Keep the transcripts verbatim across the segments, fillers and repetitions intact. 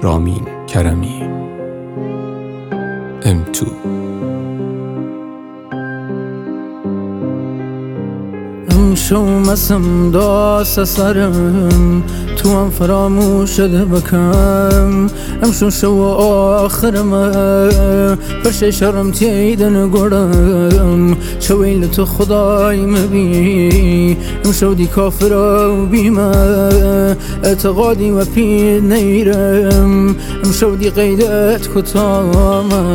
رامین کرمی ام تو. امشو مسم داست سرم تو هم فراموش ده بکم امشو شو آخرمه فرش شرم تیدن گرم شویل تو خدای مبی امشو دی کافر و بیمه اعتقادی و پید نیرم امشو دی قیدت کتامه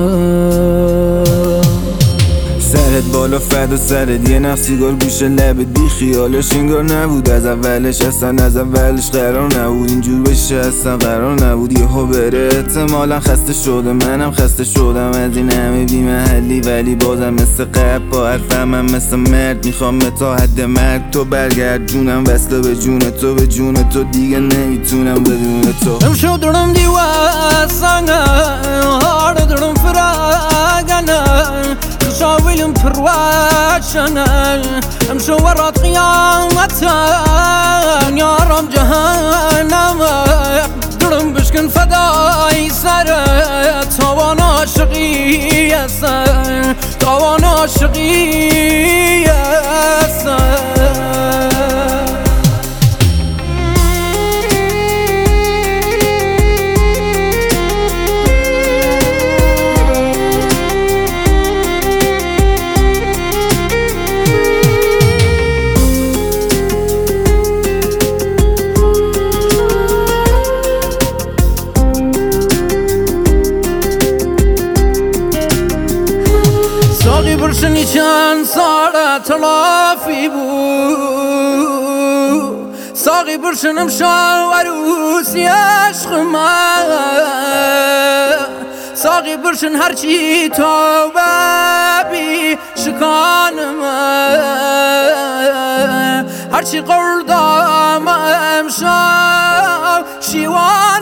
سرت بالا فدا سرت یه نقص سیگار گوشه لبت بی خیالش انگار نبود از اولش، اصلا از اولش قرار نبود اینجور بشه، اصلا قرار نبود یهو بره. احتمالا خسته شده منم خسته شدم از این همه بی محلی، ولی بازم مثل قبل با حرفم هم مثل مرد میخوام تا حد مرگ تو برگرد جونم وصله به جون تو، به جون تو دیگه nemitunam بدون تو. امشو درم دیواسانه هار درم فراغانه شاويلم پرواشنه امشو ورات قیامتا يا رب جهنم درم بشکن فدای سر تاوان عاشقی سر تاوان عاشقی سر. ساقی برشنی چند ساعت تلافی بود ساقی برشنم شال عروسی عشق من ساقی برشن هرچی تو ببی شکان من هرچی قردام امشب شیوان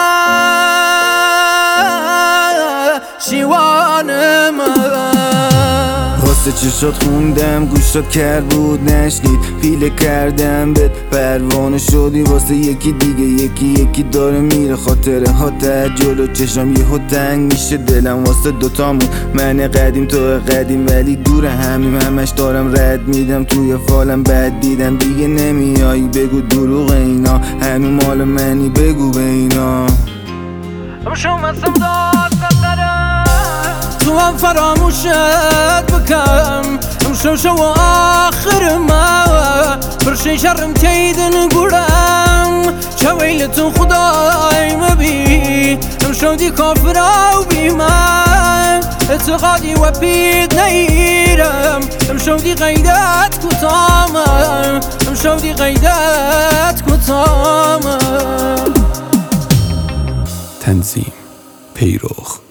من شیوان من. واسه چشات خوندم گوشات کرد بود نشنید، پیله کردم بهت پروانه شدی واسه یکی دیگه، یکی یکی داره میره خاطره ها ته جلو چشم یهو تنگ میشه دلم واسه دوتامون، من قدیم تو قدیم ولی دور همیم، همش دارم رد میدم توی فالم بد دیدم دیگه نمیایی بگو دروغ اینا همین مال منی بگو به اینا. امشو مسم داد بقرم تو هم فراموشت بکم امشو شو آخر ما فرشی شرم تیدن گرم شویل تو خدای مبی امشو دی کافر و بیمن اعتقادی و پید نیرم امشو دی قیدت کتامم امشو دی قیدت کتامم. تنظیم پیروخ